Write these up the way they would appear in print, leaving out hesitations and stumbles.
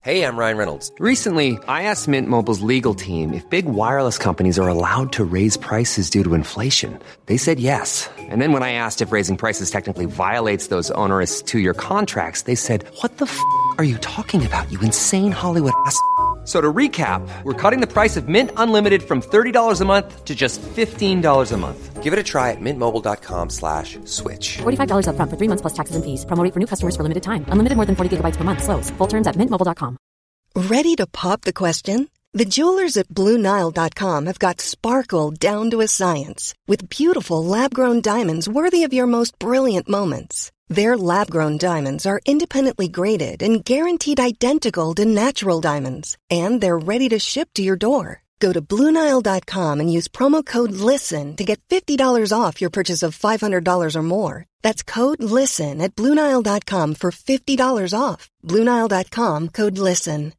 Hey, I'm Ryan Reynolds. Recently, I asked Mint Mobile's legal team if big wireless companies are allowed to raise prices due to inflation. They said yes. And then when I asked if raising prices technically violates those onerous two-year contracts, they said, "What the f*** are you talking about, you insane Hollywood ass?" So to recap, we're cutting the price of Mint Unlimited from $30 a month to just $15 a month. Give it a try at mintmobile.com/switch. $45 up front for 3 months plus taxes and fees. Promo rate for new customers for limited time. Unlimited more than 40 gigabytes per month. Slows full terms at mintmobile.com. Ready to pop the question? The jewelers at BlueNile.com have got sparkle down to a science with beautiful lab-grown diamonds worthy of your most brilliant moments. Their lab-grown diamonds are independently graded and guaranteed identical to natural diamonds, and they're ready to ship to your door. Go to BlueNile.com and use promo code LISTEN to get $50 off your purchase of $500 or more. That's code LISTEN at BlueNile.com for $50 off. BlueNile.com, code LISTEN.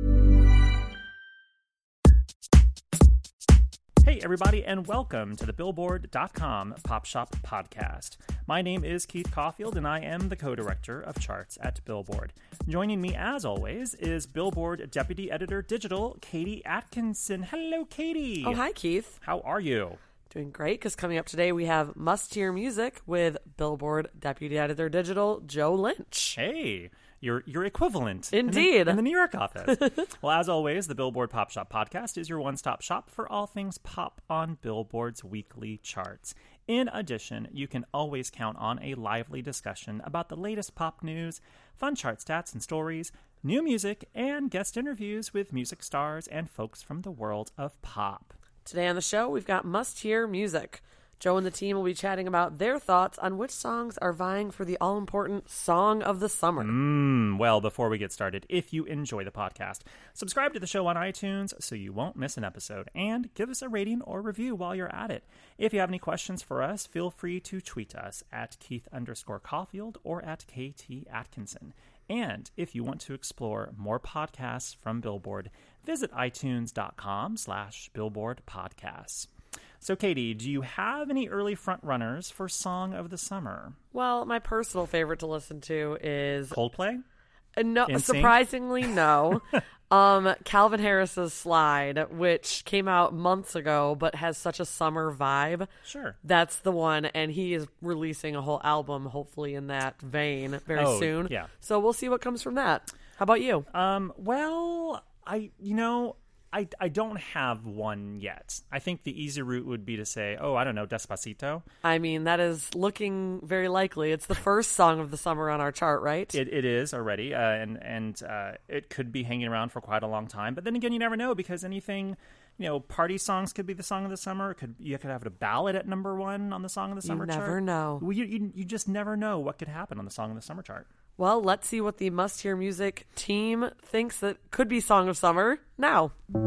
Hey everybody, and welcome to the Billboard.com Pop Shop Podcast. My name is Keith Caulfield, and I am the co-director of charts at Billboard. Joining me, as always, is Billboard Deputy Editor Digital, Katie Atkinson. Hello, Katie. Oh, hi, Keith. How are you? Doing great, because coming up today we have Must Hear Music with Billboard Deputy Editor Digital, Joe Lynch. Hey. Your equivalent. Indeed. In the New York office. Well, as always, the Billboard Pop Shop Podcast is your one-stop shop for all things pop on Billboard's weekly charts. In addition, you can always count on a lively discussion about the latest pop news, fun chart stats and stories, new music, and guest interviews with music stars and folks from the world of pop. Today on the show, we've got Must Hear Music. Joe and the team will be chatting about their thoughts on which songs are vying for the all-important Song of the Summer. Well, before we get started, if you enjoy the podcast, subscribe to the show on iTunes so you won't miss an episode, and give us a rating or review while you're at it. If you have any questions for us, feel free to tweet us at Keith_Caulfield or at KT Atkinson. And if you want to explore more podcasts from Billboard, visit itunes.com/BillboardPodcasts. So, Katie, do you have any early front-runners for Song of the Summer? Well, my personal favorite to listen to is... Coldplay? No, NSYNC? surprisingly, no. Calvin Harris's Slide, which came out months ago but has such a summer vibe. Sure. That's the one, and he is releasing a whole album, hopefully in that vein, very soon. Yeah. So we'll see what comes from that. How about you? Well, I don't have one yet. I think the easy route would be to say, I don't know, Despacito. I mean, that is looking very likely. It's the first song of the summer on our chart, right? It is already, and it could be hanging around for quite a long time. But then again, you never know, because anything, party songs could be the song of the summer. You could have a ballad at number one on the Song of the Summer chart. You never know. Well, you just never know what could happen on the Song of the Summer chart. Well, let's see what the Must Hear Music team thinks that could be Song of Summer now.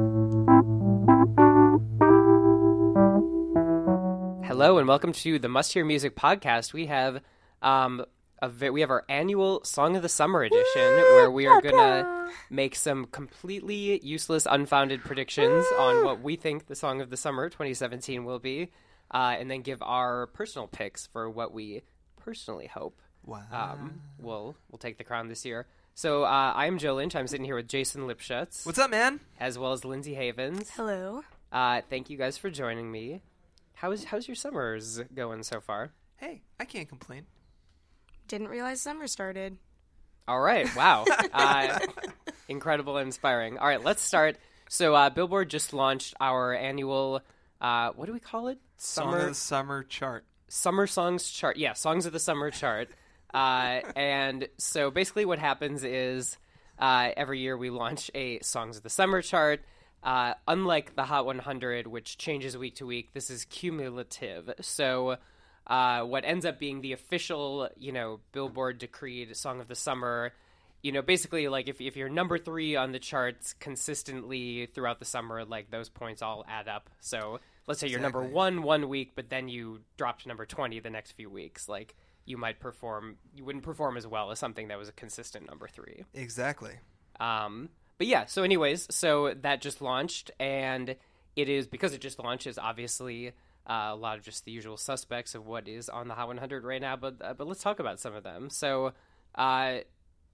Hello and welcome to the Must Hear Music podcast. We have our annual Song of the Summer edition where we are going to make some completely useless, unfounded predictions on what we think the Song of the Summer 2017 will be, and then give our personal picks for what we personally hope will take the crown this year. So I am Joe Lynch. I'm sitting here with Jason Lipschutz. What's up, man? As well as Lindsay Havens. Hello. Thank you guys for joining me. How's your summers going so far? Hey, I can't complain. Didn't realize summer started. All right. Wow. Incredible and inspiring. All right, let's start. So Billboard just launched our annual, what do we call it? Song of the Summer chart. Summer Songs chart. Yeah, Songs of the Summer chart. And so basically what happens is every year we launch a Songs of the Summer chart. Unlike the Hot 100, which changes week to week, this is cumulative. So what ends up being the official, Billboard decreed Song of the Summer, basically, like, if you're number 3 on the charts consistently throughout the summer, like, those points all add up. So let's say you're number 1 week, but then you drop to number 20 the next few weeks. Like, you wouldn't perform as well as something that was a consistent number 3. Exactly. But yeah, so anyways, so that just launched, and because it just launched, is obviously a lot of just the usual suspects of what is on the Hot 100 right now, but let's talk about some of them. So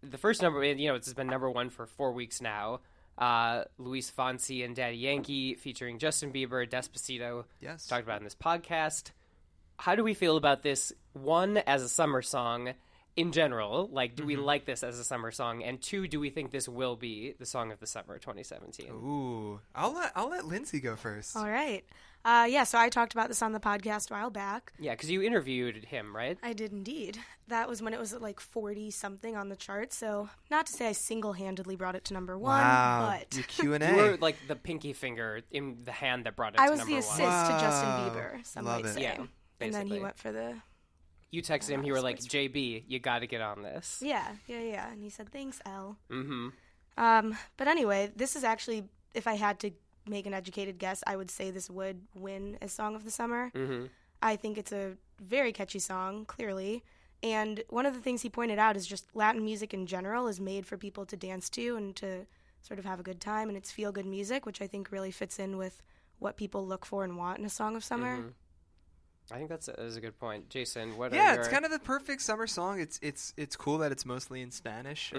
the first number, it's been number one for 4 weeks now. Luis Fonsi and Daddy Yankee featuring Justin Bieber, Despacito. Yes. Talked about in this podcast. How do we feel about this, one, as a summer song in general? Like, do we like this as a summer song? And two, do we think this will be the song of the summer 2017? Ooh, I'll let Lindsay go first. All right. So I talked about this on the podcast a while back. Yeah, because you interviewed him, right? I did indeed. That was when it was at like 40-something on the chart. So not to say I single-handedly brought it to number one, Wow, but your Q&A. You were like the pinky finger in the hand that brought it I to was number the one. assist to Justin Bieber, some Love might it. say. Yeah, and then he basically. went for the... You texted him, you were like, JB, you got to get on this. Yeah. And he said, thanks, Elle. Mm-hmm. But anyway, this is actually, if I had to make an educated guess, I would say this would win as Song of the Summer. Mm-hmm. I think it's a very catchy song, clearly. And one of the things he pointed out is just Latin music in general is made for people to dance to and to sort of have a good time. And it's feel-good music, which I think really fits in with what people look for and want in a Song of Summer. Mm-hmm. I think that is a good point. Jason, what Yeah, are your... it's kind of the perfect summer song. It's cool that it's mostly in Spanish.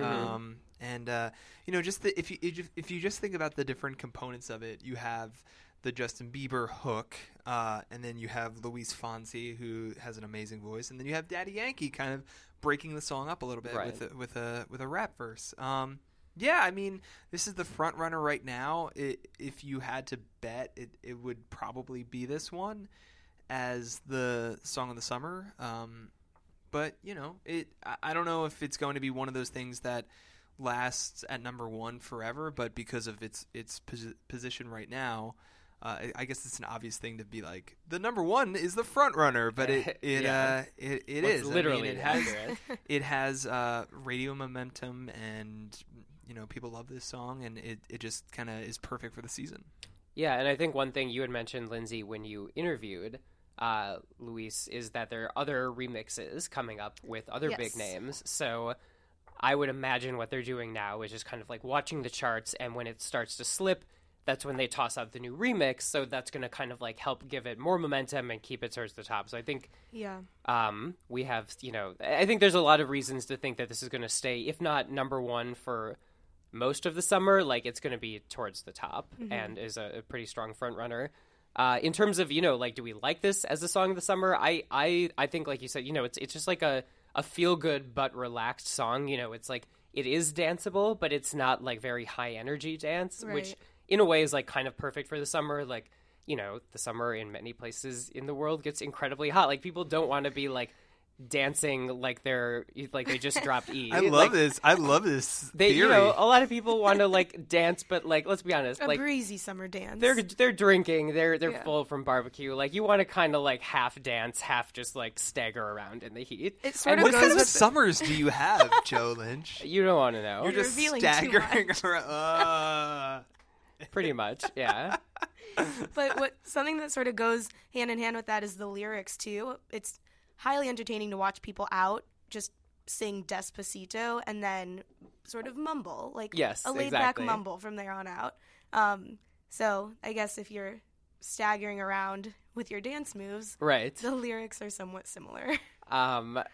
Just if you just think about the different components of it, you have the Justin Bieber hook, and then you have Luis Fonsi, who has an amazing voice, and then you have Daddy Yankee kind of breaking the song up a little bit with a rap verse. Yeah, I mean, this is the front runner right now. If you had to bet, it would probably be this one as the song of the summer. But I don't know if it's going to be one of those things that lasts at number one forever, but because of its position right now, I guess it's an obvious thing to be like, the number one is the front runner, but it is literally accurate. It has radio momentum, and people love this song, and it just kind of is perfect for the season. Yeah, and I think one thing you had mentioned, Lindsay, when you interviewed Luis, is that there are other remixes coming up with other big names. So I would imagine what they're doing now is just kind of like watching the charts, and when it starts to slip, that's when they toss out the new remix. So that's going to kind of like help give it more momentum and keep it towards the top. So I think we have, I think there's a lot of reasons to think that this is going to stay, if not number one for most of the summer, like it's going to be towards the top and is a pretty strong front runner. In terms of, do we like this as a song of the summer? I think, like you said, it's just like a feel good but relaxed song. It's like it is danceable, but it's not like very high energy dance, which in a way is like kind of perfect for the summer. Like, the summer in many places in the world gets incredibly hot. Like, people don't want to be like dancing like they just dropped E. I love this. I love this theory. A lot of people want to like dance, but like, let's be honest, A like breezy summer dance. they're drinking, they're full from barbecue. Like, you want to kind of like half dance, half just like stagger around in the heat. It sort What of kind goes of with summers do you have, Joe Lynch? You don't want to know. You're just revealing too staggering much. around. Pretty much, yeah. But something that sort of goes hand in hand with that is the lyrics too. It's highly entertaining to watch people out just sing Despacito and then sort of mumble, like Yes, a laid exactly. back mumble from there on out. So I guess if you're staggering around with your dance moves, Right. the lyrics are somewhat similar. I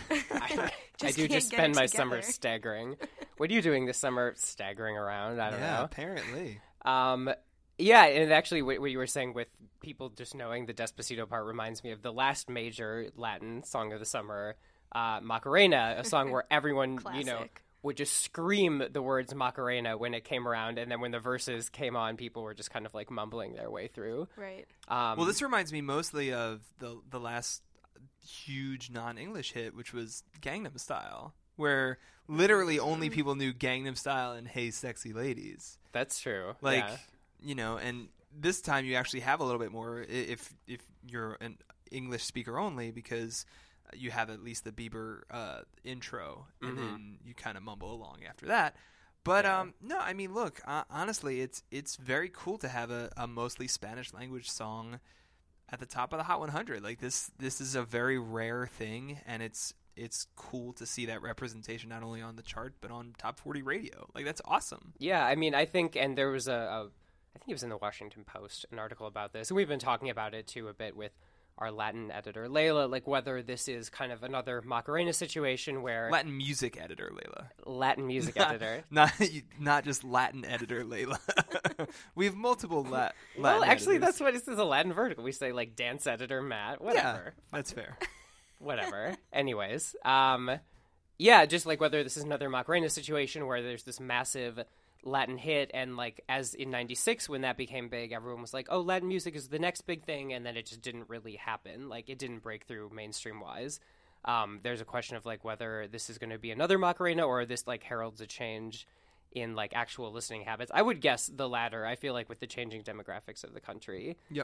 do can't just get spend it my together. summer staggering. What are you doing this summer? Staggering around? I don't know. Apparently. Yeah, and actually what you were saying with people just knowing the Despacito part reminds me of the last major Latin song of the summer, Macarena, a song where everyone, Classic. would just scream the words Macarena when it came around, and then when the verses came on, people were just kind of like mumbling their way through. Right. Well, this reminds me mostly of the last huge non-English hit, which was Gangnam Style, where literally only people knew Gangnam Style and Hey Sexy Ladies. That's true. Like, yeah. And this time you actually have a little bit more if you're an English speaker only, because you have at least the Bieber intro, and then you kind of mumble along after that. But no, I mean, look, honestly, it's very cool to have a mostly Spanish language song at the top of the Hot 100. Like, this is a very rare thing, and it's cool to see that representation not only on the chart but on Top 40 radio. Like, that's awesome. Yeah, I mean, I think, and there was I think it was in the Washington Post, an article about this, and we've been talking about it too a bit with our Latin editor Layla, like whether this is kind of another Macarena situation where Latin music editor Layla. Latin music editor, not just Latin editor Layla. We have multiple Latin. Well, actually, editors. that's what this is a Latin vertical. We say like dance editor Matt, whatever. Yeah, that's fair. Whatever. Anyways, yeah, just like whether this is another Macarena situation where there's this massive Latin hit, and like as in '96 when that became big, everyone was like, "Oh, Latin music is the next big thing," and then it just didn't really happen. Like it didn't break through mainstream wise. There's a question of like whether this is going to be another Macarena or this like heralds a change in like actual listening habits. I would guess the latter. I feel like with the changing demographics of the country, Yep.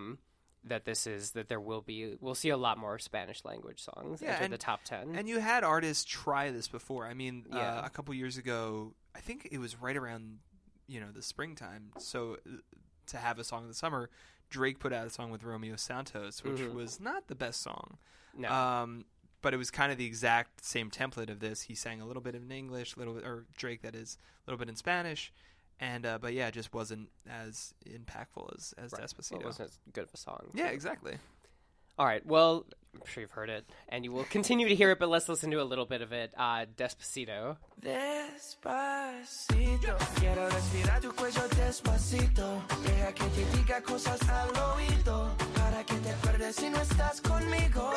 We'll see a lot more Spanish language songs enter the top 10. And you had artists try this before. I mean, Yeah. a couple years ago, I think it was right around, the springtime. So to have a song of the summer, Drake put out a song with Romeo Santos, which was not the best song. No. But it was kind of the exact same template of this. He sang a little bit in English, or Drake, that is, a little bit in Spanish. And but yeah, it just wasn't as impactful as Right. Despacito. Well, it wasn't as good of a song. Yeah, exactly. All right. Well, I'm sure you've heard it, and you will continue to hear it, but let's listen to a little bit of it. Despacito. Despacito, quiero respirar tu cuello despacito. Deja que te diga cosas al oído, para que te acuerdes si no estás conmigo.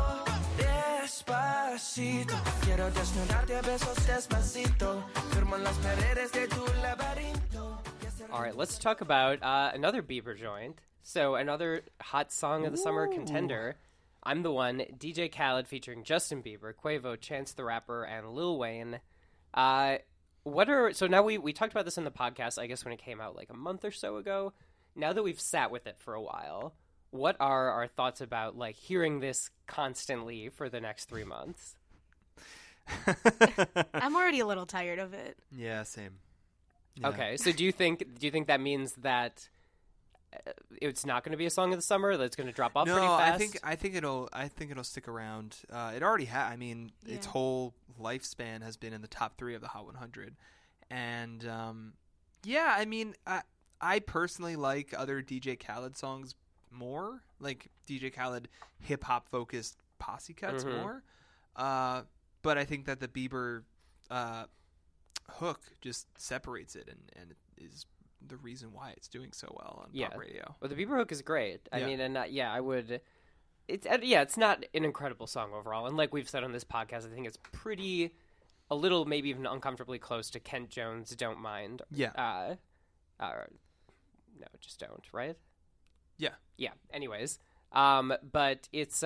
Despacito, quiero desnudarte a besos despacito. Firmo en las paredes de tu laberinto. All right, let's talk about another Bieber joint. So another hot song of the summer contender. I'm the One, DJ Khaled featuring Justin Bieber, Quavo, Chance the Rapper, and Lil Wayne. So now we talked about this in the podcast, I guess when it came out like a month or so ago. Now that we've sat with it for a while, what are our thoughts about like hearing this constantly for the next 3 months? I'm already a little tired of it. Yeah, same. Yeah. Okay, so do you think that means that it's not going to be a song of the summer? That it's going to drop off pretty fast? I think it'll stick around. It already has. I mean, its whole lifespan has been in the top 3 of the Hot 100, and I mean, I personally like other DJ Khaled songs more, like DJ Khaled hip hop focused posse cuts more. But I think that the Bieber hook just separates it and is the reason why it's doing so well on pop radio. Well, the Bieber hook is great. I Yeah. mean, and I would. It's not an incredible song overall, and like we've said on this podcast, I think it's a little, maybe even uncomfortably close to Kent Jones' "Don't Mind." Yeah. No, just don't. Right? Yeah. Yeah. Anyways, but it's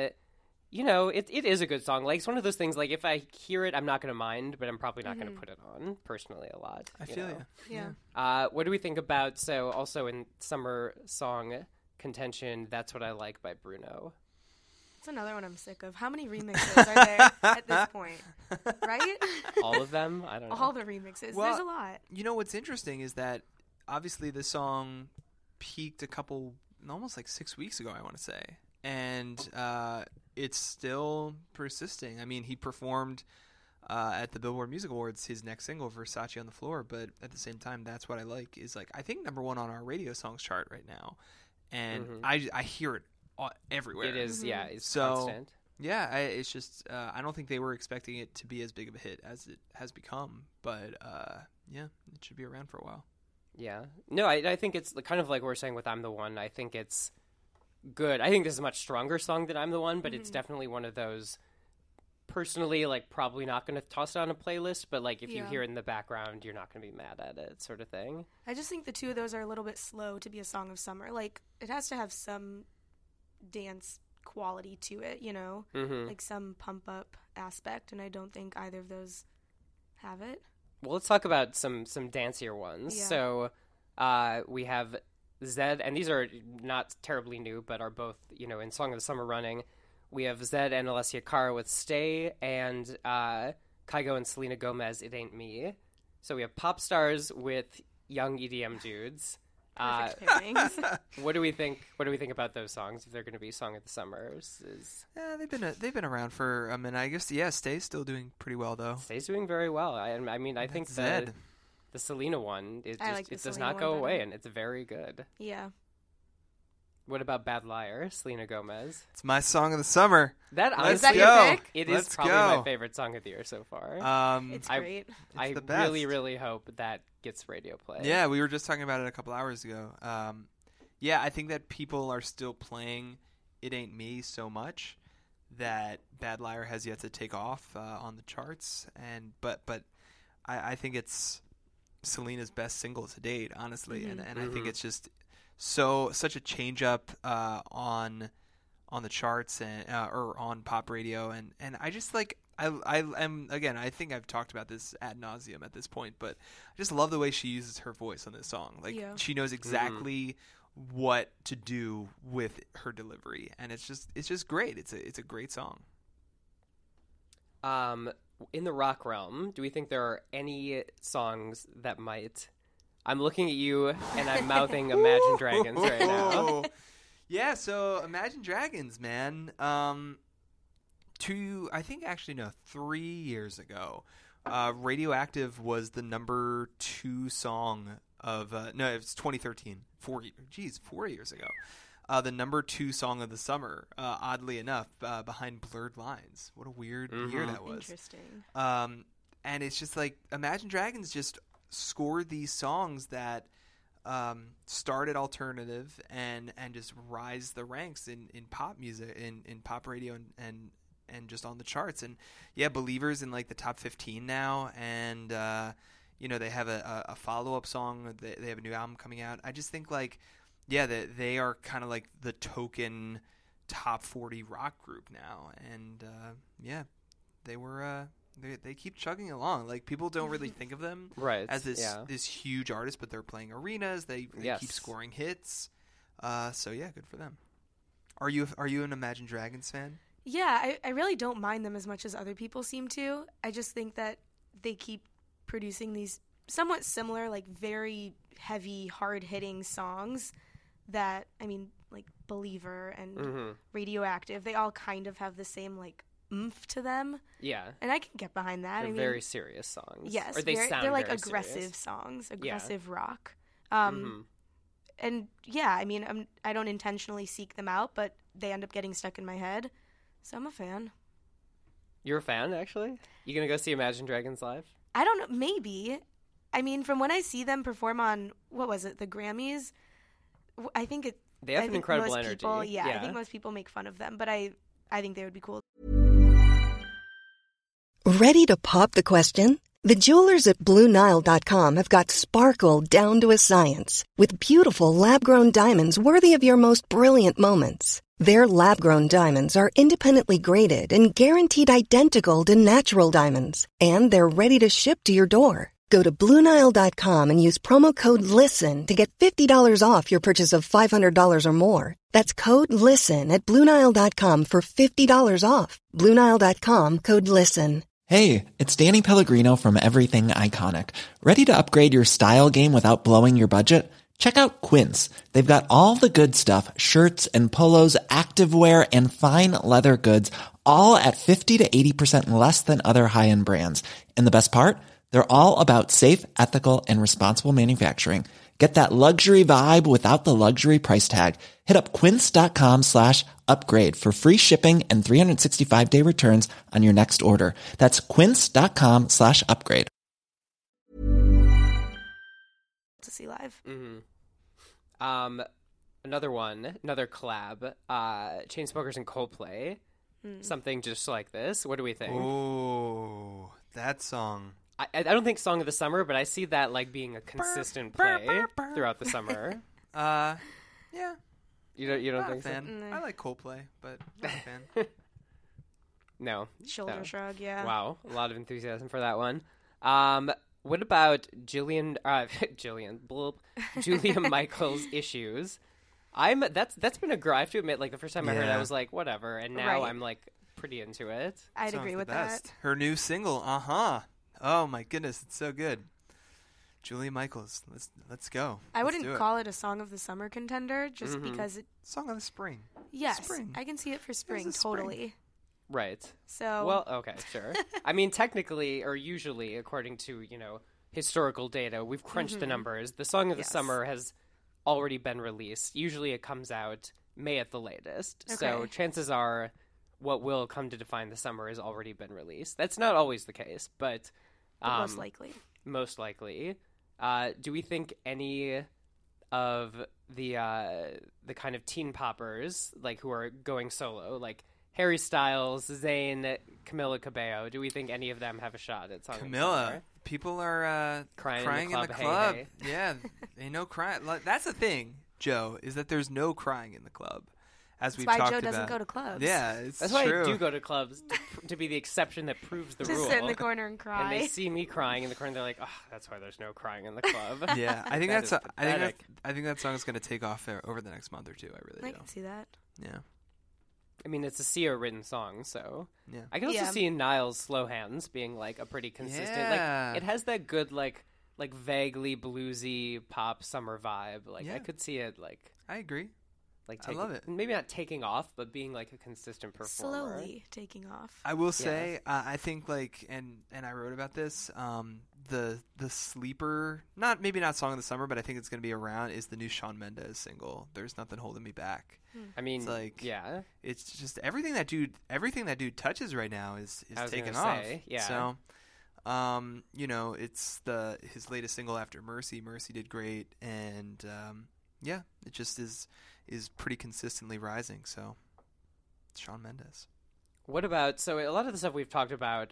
it is a good song. Like it's one of those things. Like if I hear it, I'm not going to mind, but I'm probably not going to put it on personally a lot. I feel you. Yeah. What do we think about, so also in summer song contention, That's What I Like by Bruno? It's another one I'm sick of. How many remixes are there at this point? Right? All of them? I don't know. All the remixes. Well, There's a lot. You know what's interesting is that obviously the song peaked almost like 6 weeks ago, I want to say. And it's still persisting. I mean, he performed at the Billboard Music Awards his next single, Versace on the Floor, but at the same time, That's What I Like is like, I think #1 on our radio songs chart right now. And I hear it everywhere. It is, yeah, it's so, constant. Yeah, it's just, I don't think they were expecting it to be as big of a hit as it has become, but yeah, it should be around for a while. Yeah. No, I think it's kind of like we're saying with I'm the One. I think it's good. I think this is a much stronger song than I'm the One, but it's definitely one of those, personally, like probably not going to toss it on a playlist, but like if you hear it in the background, you're not going to be mad at it, sort of thing. I just think the two of those are a little bit slow to be a song of summer. Like, it has to have some dance quality to it, like some pump up aspect, and I don't think either of those have it. Well, let's talk about some dancier ones. Yeah. So we have Zed, and these are not terribly new, but are both, in Song of the Summer running. We have Zed and Alessia Cara with Stay, and Kygo and Selena Gomez, It Ain't Me. So we have pop stars with young EDM dudes. Perfect pairings. What do we think about those songs? If they're going to be Song of the Summer, Yeah, they've been around for a minute. I guess Stay's still doing pretty well though. Stay's doing very well. I mean, I think Zed. The Selena one, it I like the does Selena not one go better. away, and it's very good. Yeah. What about Bad Liar, Selena Gomez? It's my song of the summer. That Let's honestly, Is that your pick? it Let's is probably go. my favorite song of the year so far. It's great. I the best. really, really hope that gets radio play. Yeah, we were just talking about it a couple hours ago. Yeah, I think that people are still playing It Ain't Me so much that Bad Liar has yet to take off on the charts. But I think it's Selena's best single to date, honestly. And I think it's just such a change up on the charts and or on pop radio. And I just like I am, again, I think I've talked about this ad nauseum at this point, but I just love the way she uses her voice on this song. Like she knows exactly what to do with her delivery, and it's just great. It's a great song. In the rock realm, do we think there are any songs that might? I'm looking at you and I'm mouthing Imagine Dragons right now. Yeah, so Imagine Dragons, man. 3 years ago, Radioactive was the number 2 song of no, it was 2013. 4 years ago. The number 2 song of the summer, oddly enough, behind Blurred Lines. What a weird year that was. Interesting. And it's just like Imagine Dragons just scored these songs that started alternative and just rise the ranks in pop music, in pop radio and just on the charts. And yeah, Believers in like the top 15 now, and they have a follow-up song. They have a new album coming out. I just think like, yeah, they are kind of like the token top 40 rock group now. And yeah, they keep chugging along. Like, people don't really think of them as this huge artist, but they're playing arenas. They keep scoring hits. So yeah, good for them. Are you an Imagine Dragons fan? Yeah, I really don't mind them as much as other people seem to. I just think that they keep producing these somewhat similar, like very heavy, hard-hitting songs that, I mean, like Believer and Radioactive, they all kind of have the same, like, oomph to them. Yeah. And I can get behind that. They're very serious songs. Yes. Or they're like very aggressive serious songs, aggressive rock. And yeah, I mean, I don't intentionally seek them out, but they end up getting stuck in my head. So I'm a fan. You're a fan, actually? You gonna go see Imagine Dragons live? I don't know. Maybe. I mean, from when I see them perform on, what was it, the Grammys, I think it... They have an incredible energy. People, I think most people make fun of them, but I think they would be cool. Ready to pop the question? The jewelers at BlueNile.com have got sparkle down to a science with beautiful lab-grown diamonds worthy of your most brilliant moments. Their lab-grown diamonds are independently graded and guaranteed identical to natural diamonds, and they're ready to ship to your door. Go to BlueNile.com and use promo code LISTEN to get $50 off your purchase of $500 or more. That's code LISTEN at BlueNile.com for $50 off. BlueNile.com, code LISTEN. Hey, it's Danny Pellegrino from Everything Iconic. Ready to upgrade your style game without blowing your budget? Check out Quince. They've got all the good stuff, shirts and polos, activewear, and fine leather goods, all at 50 to 80% less than other high-end brands. And the best part? They're all about safe, ethical, and responsible manufacturing. Get that luxury vibe without the luxury price tag. Hit up quince.com/upgrade for free shipping and 365-day returns on your next order. That's quince.com/upgrade. To see live. Another collab, Chainsmokers and Coldplay. Something just like this. What do we think? Oh, that song. I don't think Song of the Summer, but I see that like being a consistent play throughout the summer. Yeah. You don't think fan. so? I like Coldplay, but not a fan. No. Shoulder shrug, yeah. Wow, a lot of enthusiasm for that one. What about Julia Michaels' Issues? That's been a grow. I have to admit, like the first time I heard it, I was like, whatever, and now I'm like pretty into it. I'd agree with that. Her new single, Oh my goodness, it's so good. Julia Michaels, let's go. I wouldn't call it a Song of the Summer contender just because it... Song of the Spring. Yes, spring. I can see it for spring, totally. Right. So... Well, okay, sure. I mean, technically, or usually, according to, historical data, we've crunched the numbers. The Song of the Summer has already been released. Usually it comes out May at the latest. Okay. So chances are what will come to define the summer has already been released. That's not always the case, but Most likely. Most likely. Do we think any of the kind of teen poppers, like, who are going solo, like Harry Styles, Zayn, Camila Cabello, do we think any of them have a shot at Song of the Camila, Summer? people are Crying in the club, club. hey, Yeah, they know crying. That's the thing, Joe, is that there's no crying in the club. As That's we've why talked Joe about. doesn't go to clubs. Yeah, it's That's true. why I do go to clubs, to be the exception that proves the Just rule. sit in the corner and And cry. they see me crying in the corner, they're like, "Oh, that's why there's no crying in the club." Yeah, I think That that's. is I think that song is going to take off over the next month or two. I really I do. can see that. Yeah. I mean, it's a Sia written song, so Yeah. I can also Yeah. see Niall's Slow Hands being like a pretty consistent. Yeah. Like, it has that good like vaguely bluesy pop summer vibe. Like, Yeah. I could see it like I agree. like I love it. Maybe not taking off, but being like a consistent performer. Slowly taking off. I will say, I think like, and I wrote about this. The sleeper, maybe not song of the summer, but I think it's going to be around. Is the new Shawn Mendes single? There's Nothing Holding Me Back. I mean, It's like, yeah. It's just everything that dude touches right now is I was taken gonna off. say, yeah. So, it's his latest single after Mercy. Mercy did great, and yeah, it just is pretty consistently rising. So, it's Shawn Mendes. What about, so a lot of the stuff we've talked about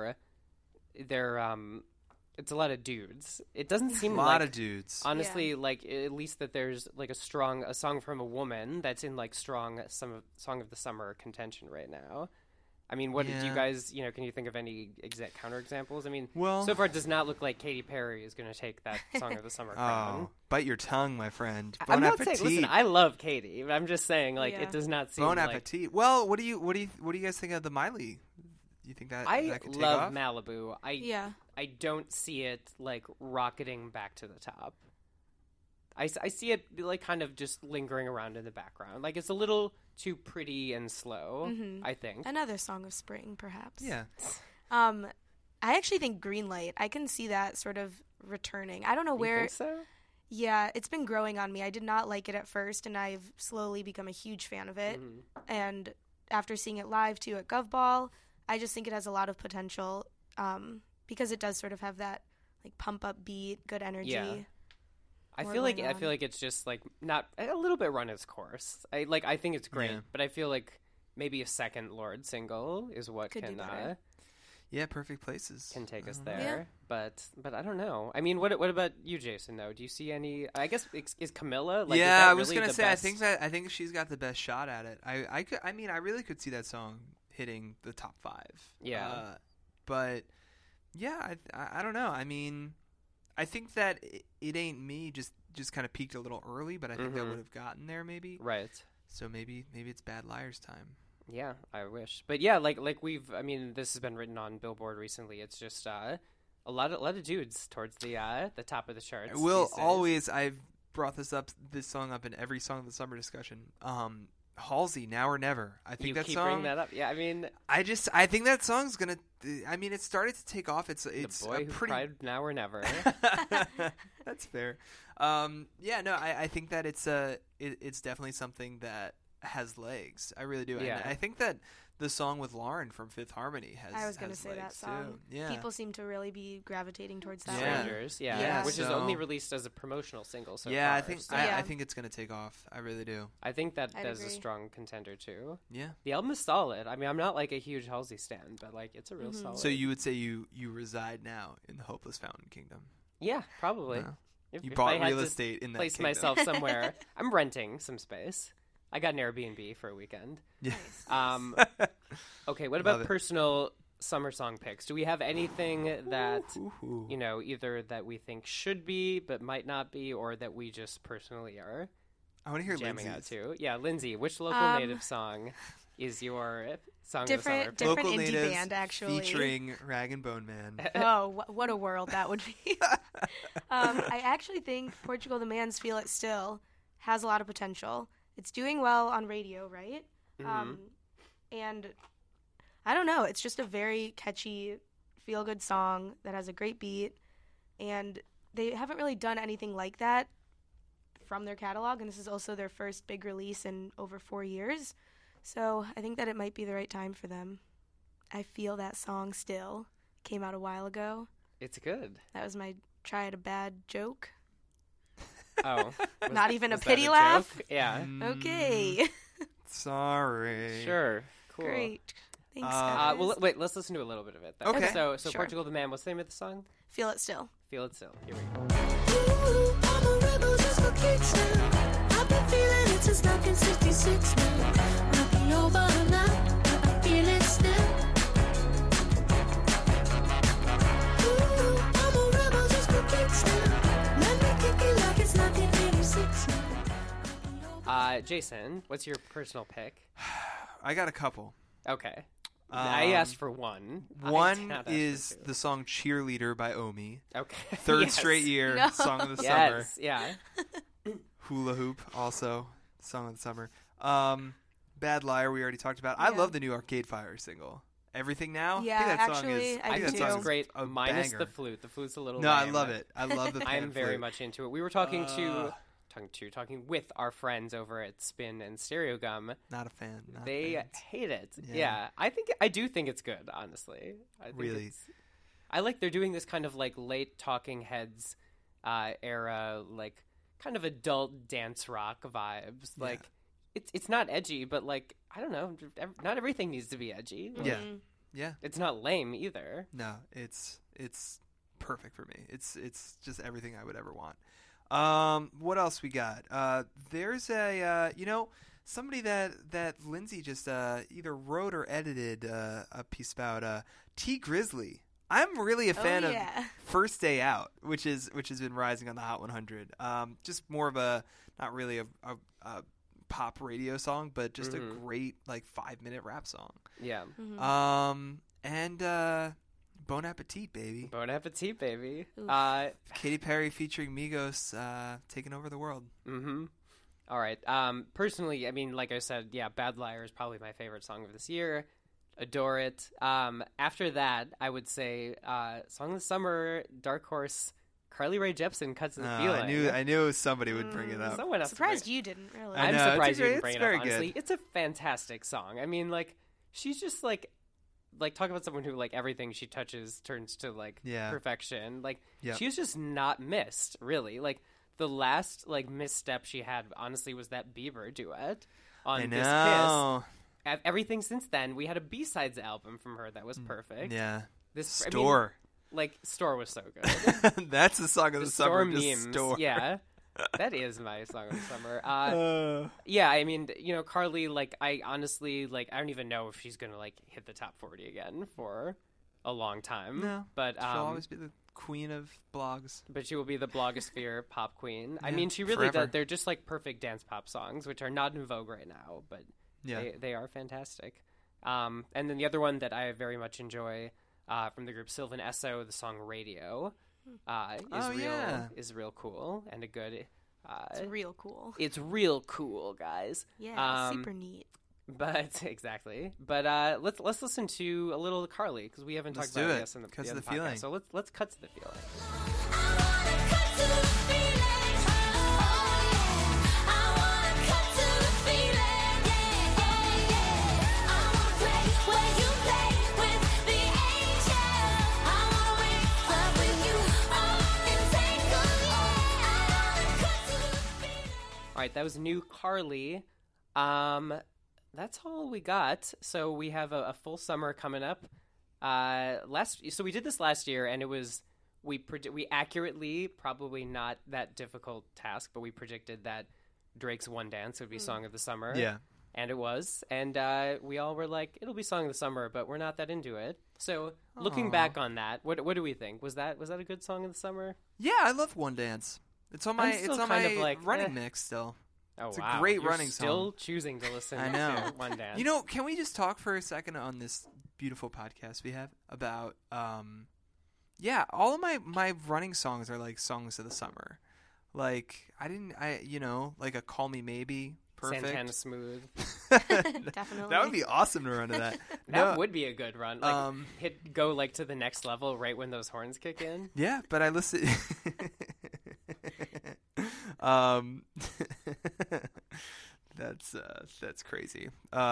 it's a lot of dudes. It doesn't seem A lot like, of dudes. honestly, like, at least that there's like a song from a woman that's in like strong Song of the Summer contention right now. I mean, what do you Yeah. guys, can you think of any counter examples? I mean, Well- so far it does not look like Katy Perry is going to take that Song of the Summer crown. Oh, bite your tongue, my friend. I'm Bon not appetit. saying, listen, I love Katy, but I'm just saying, like, Yeah. it does not seem Bon like... appetit. Well, what do you guys think of the Miley? You think that I that could take love off? Malibu. Yeah. I don't see it like rocketing back to the top. I see it like kind of just lingering around in the background. Like, it's a little too pretty and slow, I think. Another song of spring, perhaps. Yeah. I actually think Greenlight. I can see that sort of returning. I don't know You where. think so? Yeah, it's been growing on me. I did not like it at first, and I've slowly become a huge fan of it. And after seeing it live too at Gov Ball, I just think it has a lot of potential because it does sort of have that like pump up beat, good energy. Yeah. I more feel like going on. it's just like not a little bit run its course. I think it's great, Yeah. but I feel like maybe a second Lord single is what Could do can better. Yeah, Perfect Places. can take us I don't know. there. But I don't know. I mean, what about you, Jason? Though, do you see any? I guess is Camilla? Like, is yeah, that I was really gonna the say best? I think she's got the best shot at it. I really could see that song hitting the top 5. Yeah. But yeah, I don't know. I mean, I think that It Ain't Me just kind of peaked a little early, but I think that would have gotten there maybe. Right. So maybe it's Bad Liar's time. Yeah, I wish. But yeah, like I mean, this has been written on Billboard recently. It's just a lot of dudes towards the top of the charts. I will these days. always. I've brought this song up in every Song of the Summer discussion. Halsey, Now or Never. I think You that keep song. bringing that up. Yeah, I mean, I think that song's gonna. I mean, it started to take off. It's the boy a who pretty. cried now or never. That's fair. Yeah, no, I think that it's definitely something that has legs. I really do. Yeah. And I think that the song with Lauren from Fifth Harmony has. I was going to has say that legs, song. Too. Yeah. People seem to really be gravitating towards that Yeah. one. Strangers, Yeah, which is so- only released as a promotional single so yeah, far. I think so I think it's gonna take off. I really do. I think that I'd that's a agree. strong contender too. Yeah. The album is solid. I mean, I'm not like a huge Halsey stan, but like it's a real solid. So you would say you reside now in the Hopeless Fountain Kingdom? yeah, probably. No. If, You if bought I had real to estate in that place kingdom. myself somewhere. I'm renting some space. I got an Airbnb for a weekend. Yeah. Okay, what Love about it. personal summer song picks? Do we have anything that Ooh. either that we think should be but might not be, or that we just personally are I want to hear jamming Lindsay's. out to? Yeah, Lindsay, which local native song is your song of the summer Different pick? Local indie natives band, actually. featuring Rag and Bone Man. Oh, what a world that would be. I actually think Portugal the Man's Feel It Still has a lot of potential. It's doing well on radio, right? And I don't know. It's just a very catchy, feel-good song that has a great beat. And they haven't really done anything like that from their catalog, and this is also their first big release in over 4 years. So I think that it might be the right time for them. I Feel That Song Still came out a while ago. It's good. That was my try at a bad joke. Oh. Not even a was pity that laugh? joke? Yeah. Okay. Sorry. Sure. Cool. Great. Thanks, guys. Well, wait, let's listen to a little bit of it. Then. Okay. So Sure. Portugal the Man, what's the name of the song? Feel It Still. Feel It Still. Here we go. Ooh, I'm a rebel just for kicks now. I've been feeling it since 1966 now. Might be over now, but I feel it still. Ooh, I'm a rebel just for kicks now. Let me kick it like it's 1986 now. Jason, what's your personal pick? I got a couple. Okay. I asked for one. One is the song Cheerleader by Omi. Okay. Third Yes. straight year, No. Song of the Yes, Summer. yeah. Hula Hoop, also Song of the Summer. Bad Liar, we already talked about. I Yeah. love the new Arcade Fire single. Everything Now? Yeah, I think that song actually, is, I I do think too. it's great, a minus banger. the flute. The flute's a little No, I lame. love it. I love the pan I'm very flute. much into it. We were talking with our friends over at Spin and Stereo Gum. Not a fan. Not They fans. hate it. Yeah. Yeah. I do think it's good, honestly. I think Really? I like they're doing this kind of like late Talking Heads era, like kind of adult dance rock vibes. Yeah. Like it's not edgy, but like I don't know, not everything needs to be edgy. Yeah. Yeah. It's not lame either. No, it's perfect for me. It's just everything I would ever want. What else we got? There's a somebody that Lindsay just either wrote or edited a piece about T Grizzly. I'm really a fan of First Day Out, which has been rising on the Hot 100. Just more of a not really a pop radio song, but just a great like 5-minute rap song. Yeah. And Bon Appetit, baby. Bon appetit, baby. Katy Perry featuring Migos taking over the world. Mm-hmm. All right. Personally, I mean, like I said, yeah, Bad Liar is probably my favorite song of this year. Adore it. After that, I would say Song of the Summer, Dark Horse, Carly Rae Jepsen, Cuts of the Feeling. I knew somebody would bring it up. Someone else Surprised you didn't, really. I I'm know, surprised you it's didn't bring it very up, honestly. good. It's a fantastic song. I mean, like, she's just like talk about someone who like everything she touches turns to like perfection. Like she's just not missed, really. Like the last like misstep she had, honestly, was that Bieber duet on This Kiss. Everything since then, we had a B-sides album from her that was perfect. Yeah. Store. Store was so good. That's the song of the summer. Store memes. Store. Yeah. That is my song of the summer. Yeah, I mean, Carly, like, I honestly, like, I don't even know if she's going to, like, hit the top 40 again for a long time. No. But, she'll always be the queen of blogs. But she will be the blogosphere pop queen. I mean, she really does. They're just, like, perfect dance pop songs, which are not in vogue right now, but they are fantastic. And then the other one that I very much enjoy from the group Sylvan Esso, the song Radio. Is real cool and a good. It's real cool. It's real cool, guys. Yeah, super neat. But exactly. But let's listen to a little Carly because we haven't talked about it in the Cuts to the podcast. Feeling. So let's cut to the feeling. All right, that was new Carly. That's all we got. So we have a full summer coming up. So we did this last year, and it was we accurately, probably not that difficult task, but we predicted that Drake's One Dance would be Song of the Summer. Yeah, and it was. And we all were like, it'll be Song of the Summer, but we're not that into it. So looking back on that, what do we think? Was that a good Song of the Summer? Yeah, I love One Dance. It's on my running mix still. Oh, it's wow. a great You're running song. Still choosing to listen to One Dance. Can we just talk for a second on this beautiful podcast we have about all of my running songs are like songs of the summer. Like like a Call Me Maybe, perfect. Santana Smooth. Definitely. That would be awesome to run to that. That would be a good run. Like go like to the next level right when those horns kick in. Yeah, but I listen That's crazy.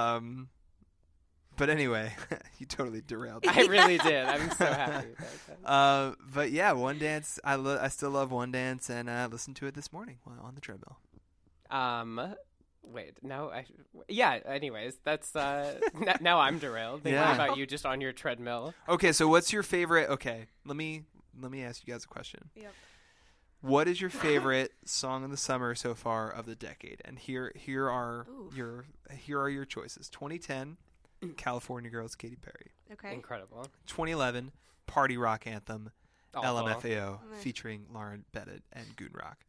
But anyway, you totally derailed me. I really did. I'm so happy about that. But yeah, One Dance. I still love One Dance, and I listened to it this morning while on the treadmill. Wait, no, anyways, that's, now I'm derailed. Thinking about you just on your treadmill. Okay, so what's your favorite, let me ask you guys a question. Yep. What is your favorite song of the summer so far of the decade? And here are your choices. 2010, California Girls, Katy Perry. Okay. Incredible. 2011, Party Rock Anthem, Awful. LMFAO, featuring Lauren Bennett and Goon Rock.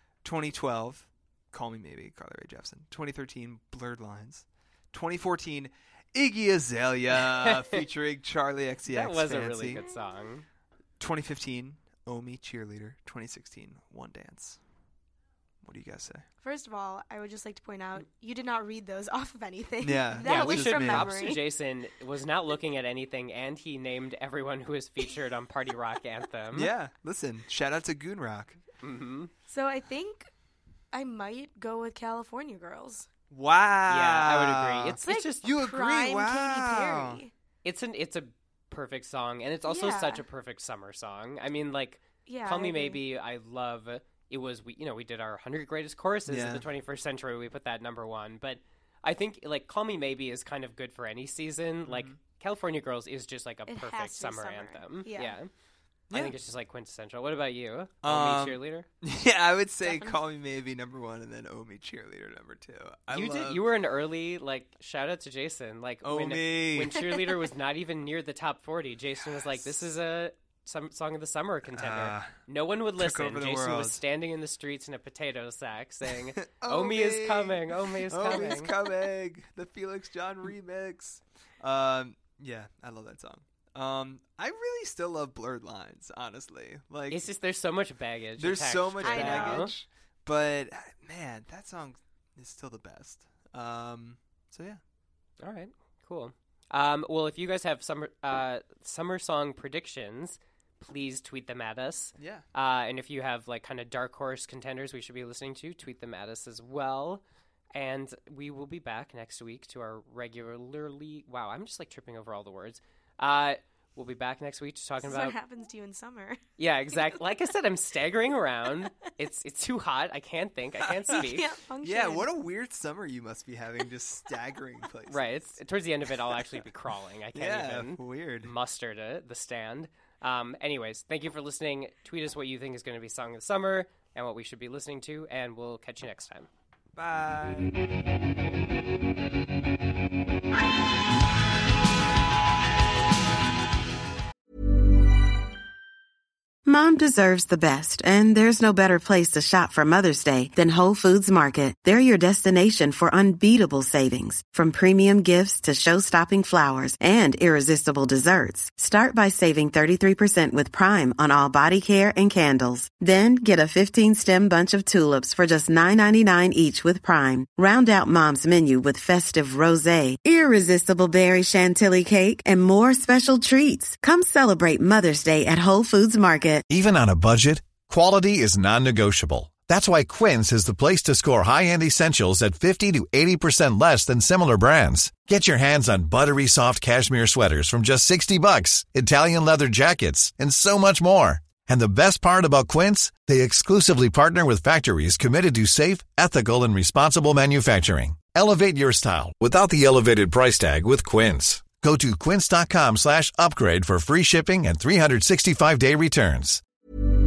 2012, Call Me Maybe, Carly Rae Jepsen. 2013, Blurred Lines. 2014, Iggy Azalea, featuring Charlie XCX. That was Fancy. a really good song. 2015, Omi, Cheerleader. 2016, One Dance. What do you guys say? First of all, I would just like to point out you did not read those off of anything. Yeah. That we was should from props memory. to Jason was not looking at anything, and he named everyone who is featured on Party Rock Anthem. Yeah, listen, shout out to Goon Rock. Mm-hmm. So I think I might go with California Girls. Wow. Yeah, I would agree. It's like just You agree? prime Wow. Katy Perry. it's a perfect song, and it's also Yeah. such a perfect summer song. I mean, like, Yeah, Call I Me agree. Maybe, I love. It was we did our 100 greatest choruses Yeah. of the 21st century. We put that number one, but I think like Call Me Maybe is kind of good for any season. Like California Girls is just like a It perfect has to be summer summer. anthem. Yeah. I think it's just like quintessential. What about you? Um, Omi Cheerleader? Yeah, I would say Call Me Maybe number 1 and then Omi Cheerleader number 2. You were an early, like, shout out to Jason. Like, Omi. when Cheerleader was not even near the top 40, Jason was like, this is a song of the summer contender. No one would listen. over the Jason world. was standing in the streets in a potato sack saying, Omi. Omi is coming, Omi is coming. Omi's coming. The Felix John remix. Yeah, I love that song. I really still love Blurred Lines, honestly. Like, It's just there's so much baggage. there's so much attached to it now. baggage, but man, that song is still the best. So yeah. All right, cool. Well, if you guys have summer song predictions, please tweet them at us. Yeah. And if you have like kind of dark horse contenders we should be listening to, tweet them at us as well. And we will be back next week to our regularly. Wow, I'm just like tripping over all the words. We'll be back next week to talking This is about. what happens to you in summer. Yeah, exactly. Like I said, I'm staggering around. It's too hot. I can't think. I can't You speak. can't function. Yeah, what a weird summer you must be having, just staggering places. Right. Towards the end of it, I'll actually be crawling. I can't even weird. muster to the stand. Anyways, thank you for listening. Tweet us what you think is going to be Song of the Summer and what we should be listening to, and we'll catch you next time. Bye. Mom deserves the best, and there's no better place to shop for Mother's Day than Whole Foods Market. They're your destination for unbeatable savings, from premium gifts to show-stopping flowers and irresistible desserts. Start by saving 33% with Prime on all body care and candles. Then get a 15-stem bunch of tulips for just $9.99 each with Prime. Round out Mom's menu with festive rosé, irresistible berry chantilly cake, and more special treats. Come celebrate Mother's Day at Whole Foods Market. Even on a budget, quality is non-negotiable. That's why Quince is the place to score high-end essentials at 50 to 80% less than similar brands. Get your hands on buttery soft cashmere sweaters from just $60, Italian leather jackets, and so much more. And the best part about Quince, they exclusively partner with factories committed to safe, ethical, and responsible manufacturing. Elevate your style without the elevated price tag with Quince. Go to quince.com/upgrade for free shipping and 365-day returns.